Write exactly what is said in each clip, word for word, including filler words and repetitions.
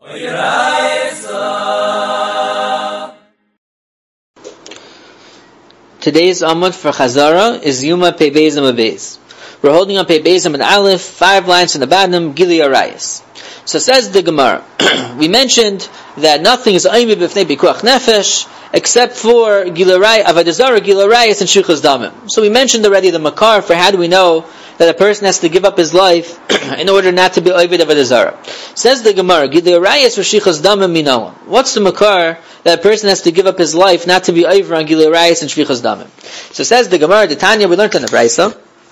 Today's Amud for Chazara is Yuma Pei Beis Amud Beis. We're holding on Pei Beis Amud Aleph, five lines from the bottom, Gili Arayis. So says the Gemara, we mentioned that nothing is Aymi B'fnei Bikuach Nefesh except for Gili Arayis, Avodah Zarah, Gili Arayis, and Shlichus Damim. So we mentioned already the Makar for how do we know that a person has to give up his life in order not to be Ovid Avodah Zarah. Says the Gemara, Gili Arayis for Shlichus Damim Minoam. What's the Makar that a person has to give up his life not to be over on Gili Arayis and Shlichus Damim? So says the Gemara, the Tanya, we learned in the Brisa,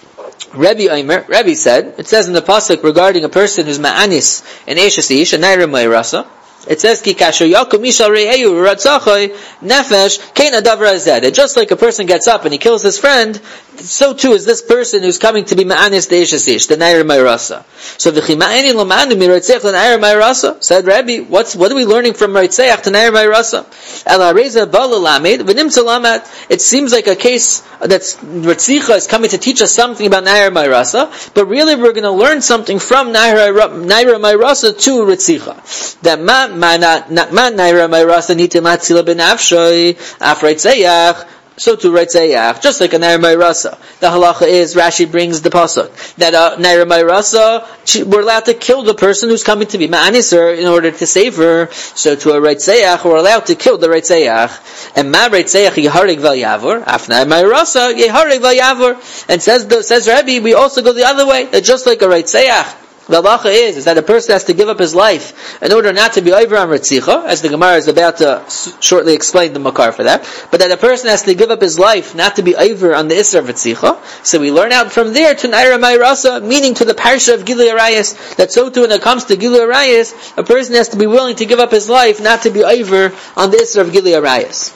Rebbe Omer, Rebbe said, it says in the pasuk regarding a person who's ma'anis in Eishes Ish, a Naira Meirasa, it says, Ki kasher yakum mishal re'eyu ratzachoy nefesh kein adavra zed. Just like a person gets up and he kills his friend, so too is this person who's coming to be ma'anis the Eishes Ish, the Naira Meirasa. So v'chi ma'ani lo ma'anu miratzeach the Naira Meirasa, said Rebbe, what's, what are we learning from Ratzeach to Naira Meirasa? Ela reza bala lamed, v'nimtza lamed. It seems like a case that's, Ratzicha is coming to teach us something about Naira Meirasa, but really we're going to learn something from Naira Meirasa to Ratzicha. That ma, ma, not, not ma Naira Meirasa nitim atzila benafshoy, af Ratzeach, so to Ratzeach, just like a Naira Meirasa. The halacha is, Rashi brings the pasuk, that uh, Naira Meirasa, we're allowed to kill the person who's coming to be ma'anisr in order to save her. So to a Ratzeach, we're allowed to kill the Ratzeach. And ma Ratzeach yeharig vel yavor, af Naira Meirasa yeharig vel yavor. And says the, says Rebbe, we also go the other way, that just like a Ratzeach, the halacha is, is that a person has to give up his life in order not to be over on Ratzicha, as the Gemara is about to shortly explain the Makar for that, but that a person has to give up his life not to be over on the Isra of Ratzicha. So we learn out from there to Naira Meirasa, meaning to the parsha of Gili Arayis, that so too when it comes to Gili Arayis, a person has to be willing to give up his life not to be over on the Isra of Gili Arayis.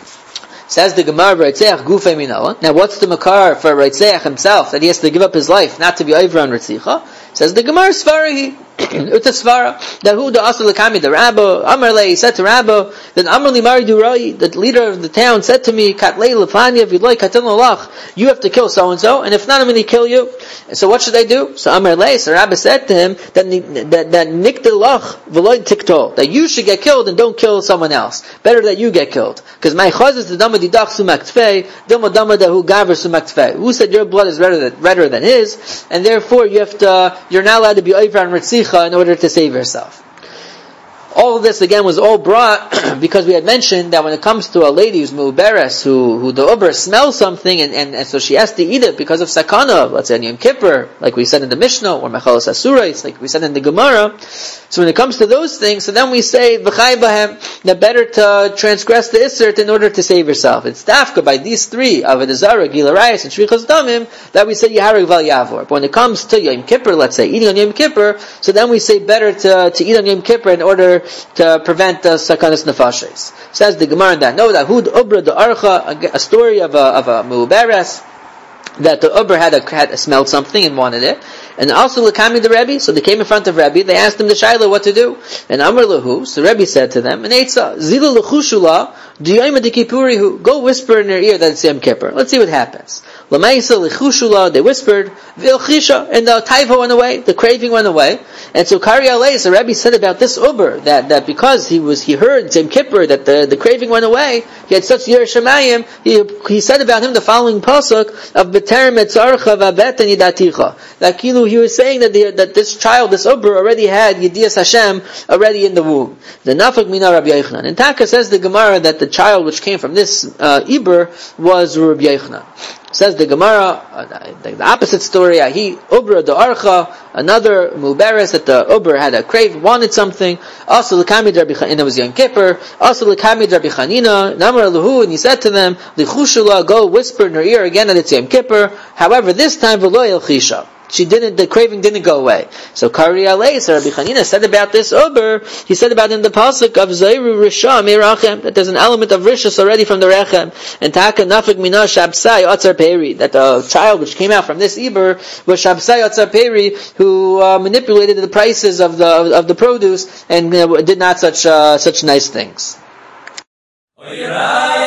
Says the Gemara, Ratzeach Gufei Minoah. Now what's the Makar for Ratzeach himself, that he has to give up his life not to be over on Ratzicha? Says the Gemara, Svarahi, Uta Svara, that who the Asal Lakami, the Rabbo, Amarle, he said to Rabbo, then Amarli Mari Durai, the leader of the town, said to me, Katlei Lefania, if you'd like, Katel Nolach, you have to kill so-and-so, and if not, I'm going to kill you. And so what should I do? So Amarle, so Rabbo said to him, that that, that Nikdelach, Veloy Tiktol, that you should get killed and don't kill someone else. Better that you get killed. Because my chaz is the Dama Didach Sumaktfei, Dama Dama Dahu Gaver Sumaktfei. Who said your blood is redder than, redder than his, and therefore you have to, you're not allowed to be over on Ratzicha in order to save yourself. All of this again was all brought because we had mentioned that when it comes to a lady who's mu'beres, who who the uber smells something and, and, and so she has to eat it because of sakana, let's say on Yom Kippur, like we said in the Mishnah, or Mechalos Asurais, like we said in the Gemara. So when it comes to those things, so then we say v'chai bahem, that better to transgress the Isser in order to save yourself. It's dafka by these three, Avodah Zarah, Gili Arayis, and Shlichus Damim, that we say Yeharig Val Yavor. But when it comes to Yom Kippur, let's say eating on Yom Kippur, so then we say better to to eat on Yom Kippur in order to prevent the sakanas nefashis. Says the Gemara in that note, Ahud Ubra the Archa, a story of a of a mu'beres, that the Ubra had a, had smelled something and wanted it, and also Lakami the Rebbe, so they came in front of Rebbe, they asked him the Shaila what to do, and Amr Lahu, so Rebbe said to them, and Eitza, Zila Lachushula, Diyayma de Kippurihu, go whisper in their ear that it's Yom Kippur, let's see what happens. Lamaisa Lachushula, they whispered, Vilchisha, and the taiva went away, the craving went away, and so Kari Alei, so Rebbe said about this Uber, that, that because he was, he heard Yom Kippur, that the, the craving went away, he had such Yer Shemayim, he, he said about him the following pasuk of B'terem etzarcha v'abeten yidaticha, that Kilu, he was saying that the, that this child, this Uber, already had Yedias Hashem already in the womb. The Nafak Mina Rabbi Yochanan. And Taka says the Gemara that the child which came from this uh, Iber was Rabbi Yochanan. Says the Gemara, uh, the, the opposite story, Ahi Ubra the Archa, another Muberes, that the Uber had a crave, wanted something, also L'kamid Rabbi Chanina, it was Yom Kippur, also L'kamid Rabbi Chanina, Namar Luhu, and he said to them, L'chushula, go whisper in her ear again that it's Yom Kippur, however this time, V'lo El Chisha. She didn't, the craving didn't go away. So Kari Alei, so Rabbi Chanina said about this Uber, he said about in the pasuk of Zayru Risha Meirachem, that there's an element of Rishus already from the Rechem, and Taka Nafik Mina Shabsai Otzar Peri, that the child which came out from this Iber was Shabsai Otzar Peri, who uh, manipulated the prices of the of, of the produce and uh, did not such uh, such nice things.